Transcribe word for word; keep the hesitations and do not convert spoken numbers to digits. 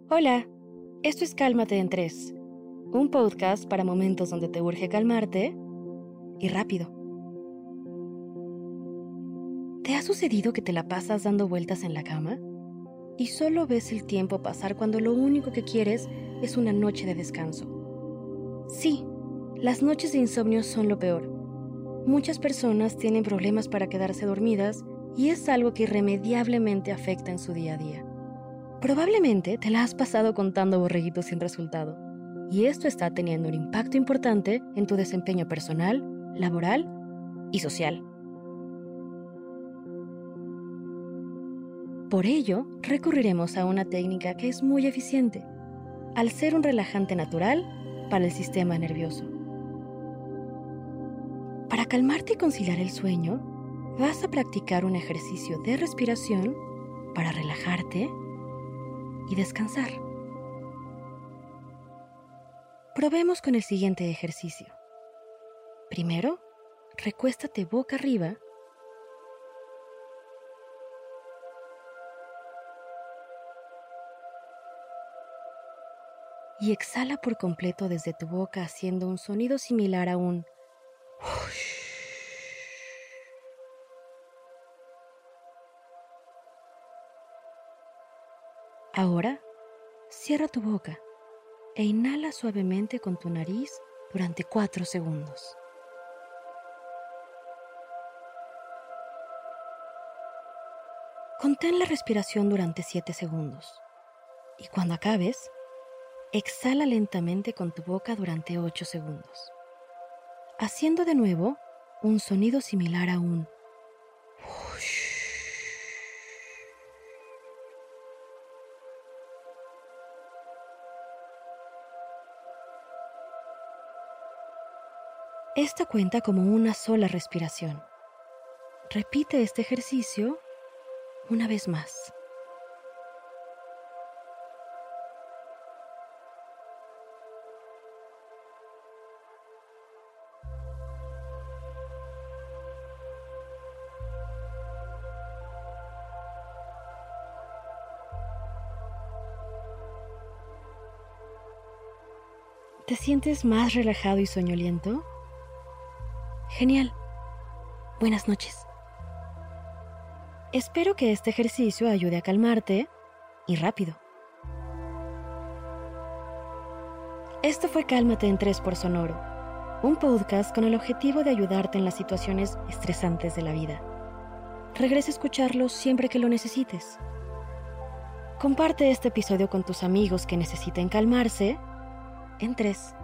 Hola, esto es Cálmate en tres, un podcast para momentos donde te urge calmarte y rápido. ¿Te ha sucedido que te la pasas dando vueltas en la cama y solo ves el tiempo pasar cuando lo único que quieres es una noche de descanso? Sí, las noches de insomnio son lo peor. Muchas personas tienen problemas para quedarse dormidas y es algo que irremediablemente afecta en su día a día. Probablemente te la has pasado contando borreguitos sin resultado, y esto está teniendo un impacto importante en tu desempeño personal, laboral y social. Por ello, recurriremos a una técnica que es muy eficiente, al ser un relajante natural para el sistema nervioso. Para calmarte y conciliar el sueño, vas a practicar un ejercicio de respiración para relajarte y descansar. Probemos con el siguiente ejercicio. Primero, recuéstate boca arriba y exhala por completo desde tu boca haciendo un sonido similar a un whoosh. Ahora, cierra tu boca e inhala suavemente con tu nariz durante cuatro segundos. Contén la respiración durante siete segundos y cuando acabes, exhala lentamente con tu boca durante ocho segundos, haciendo de nuevo un sonido similar a un whoosh. Esta cuenta como una sola respiración. Repite este ejercicio una vez más. ¿Te sientes más relajado y soñoliento? Genial. Buenas noches. Espero que este ejercicio ayude a calmarte y rápido. Esto fue Cálmate en tres por Sonoro, un podcast con el objetivo de ayudarte en las situaciones estresantes de la vida. Regresa a escucharlo siempre que lo necesites. Comparte este episodio con tus amigos que necesiten calmarse en tres.